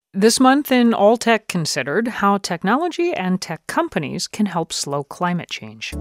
This month in All Tech Considered, how technology and tech companies can help slow climate change.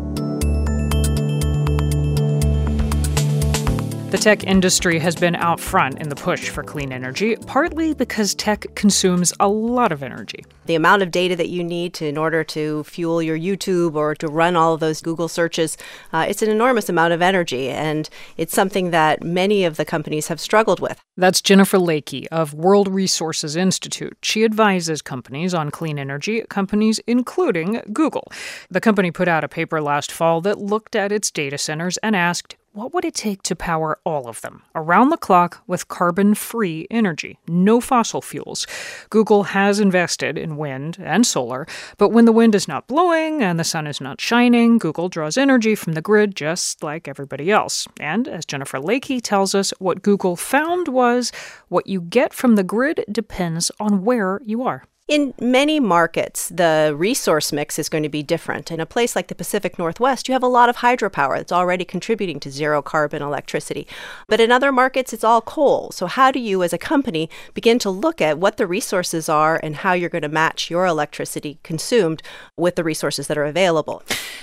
The tech industry has been out front in the push for clean energy, partly because tech consumes a lot of energy. The amount of data that you need in order to fuel your YouTube or to run all of those Google searches, it's an enormous amount of energy, and it's something that many of the companies have struggled with. That's Jennifer Lakey of World Resources Institute. She advises companies on clean energy, companies including Google. The company put out a paper last fall that looked at its data centers and asked, what would it take to power all of them, around the clock, with carbon-free energy, no fossil fuels? Google has invested in wind and solar, but when the wind is not blowing and the sun is not shining, Google draws energy from the grid just like everybody else. And as Jennifer Lakey tells us, what Google found was what you get from the grid depends on where you are. In many markets, the resource mix is going to be different. In a place like the Pacific Northwest, you have a lot of hydropower that's already contributing to zero carbon electricity. But in other markets, it's all coal. So how do you, as a company, begin to look at what the resources are and how you're going to match your electricity consumed with the resources that are available?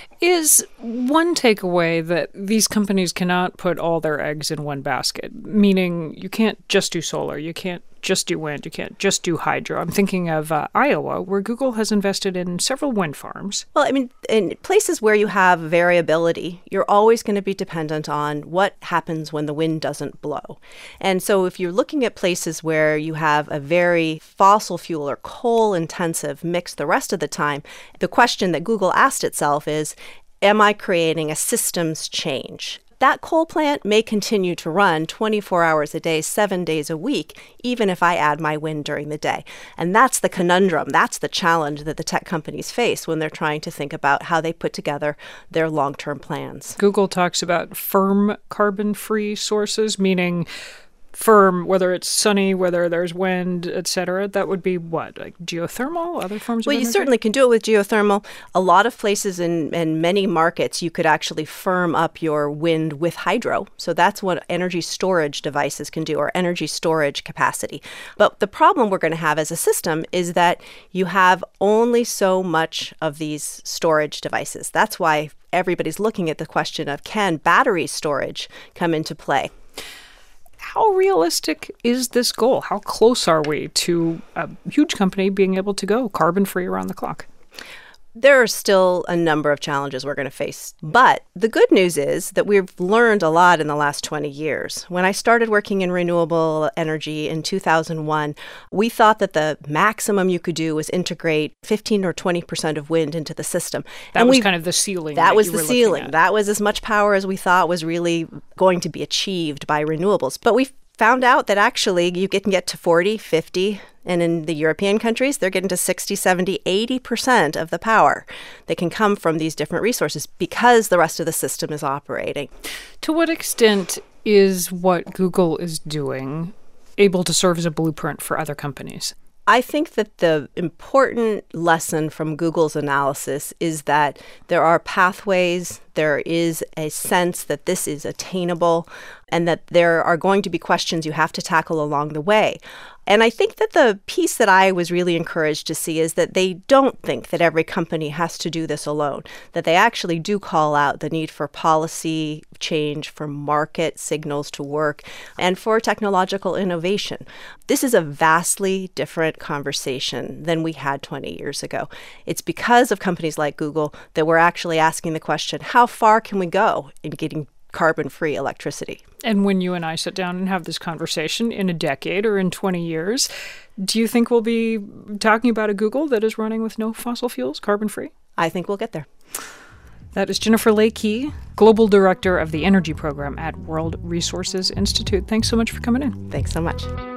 Is one takeaway that these companies cannot put all their eggs in one basket, meaning you can't just do solar, you can't just do wind, you can't just do hydro. I'm thinking of Iowa, where Google has invested in several wind farms. Well, I mean, in places where you have variability, you're always going to be dependent on what happens when the wind doesn't blow. And so if you're looking at places where you have a very fossil fuel or coal intensive mix the rest of the time, the question that Google asked itself is, am I creating a systems change? That coal plant may continue to run 24 hours a day, 7 days a week, even if I add my wind during the day. And that's the conundrum. That's the challenge that the tech companies face when they're trying to think about how they put together their long-term plans. Google talks about firm carbon-free sources, meaning firm, whether it's sunny, whether there's wind, etc. That would be what? Like geothermal, other forms of energy? Well, you certainly can do it with geothermal. A lot of places in many markets, you could actually firm up your wind with hydro. So that's what energy storage devices can do, or energy storage capacity. But the problem we're going to have as a system is that you have only so much of these storage devices. That's why everybody's looking at the question of, can battery storage come into play? How realistic is this goal? How close are we to a huge company being able to go carbon-free around the clock? There are still a number of challenges we're going to face. But the good news is that we've learned a lot in the last 20 years. When I started working in renewable energy in 2001, we thought that the maximum you could do was integrate 15 or 20% of wind into the system. That was kind of the ceiling. That was the ceiling. That was as much power as we thought was really going to be achieved by renewables. But we found out that actually you can get to 40, 50, and in the European countries, they're getting to 60, 70, 80% of the power that can come from these different resources because the rest of the system is operating. To what extent is what Google is doing able to serve as a blueprint for other companies? I think that the important lesson from Google's analysis is that there are pathways, there is a sense that this is attainable, and that there are going to be questions you have to tackle along the way. And I think that the piece that I was really encouraged to see is that they don't think that every company has to do this alone, that they actually do call out the need for policy change, for market signals to work, and for technological innovation. This is a vastly different conversation than we had 20 years ago. It's because of companies like Google that we're actually asking the question, how far can we go in getting carbon-free electricity? And when you and I sit down and have this conversation in a decade or in 20 years, do you think we'll be talking about a Google that is running with no fossil fuels, carbon-free? I think we'll get there. That is Jennifer Lakey, Global Director of the Energy Program at World Resources Institute. Thanks so much for coming in. Thanks so much.